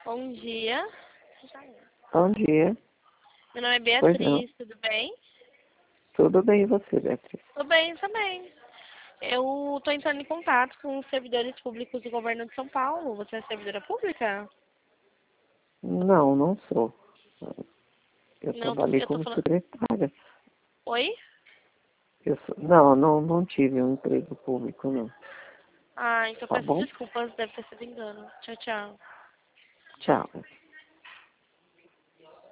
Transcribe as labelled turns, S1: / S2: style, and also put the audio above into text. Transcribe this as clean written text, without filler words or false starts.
S1: Bom dia.
S2: Bom dia.
S1: Meu nome é
S2: Pois não.
S1: Beatriz, tudo bem?
S2: Tudo bem e você, Beatriz?
S1: Tudo bem também. Eu estou entrando em contato com os servidores públicos do governo de São Paulo. Você é servidora pública?
S2: Não, não sou. Eu
S1: Não,
S2: trabalhei
S1: eu tô
S2: como
S1: falando...
S2: secretária.
S1: Oi?
S2: Não tive um emprego público, não.
S1: Ah, então
S2: Tá
S1: peço
S2: bom?
S1: desculpas, deve ter sido engano. Tchau, tchau.
S2: Tchau.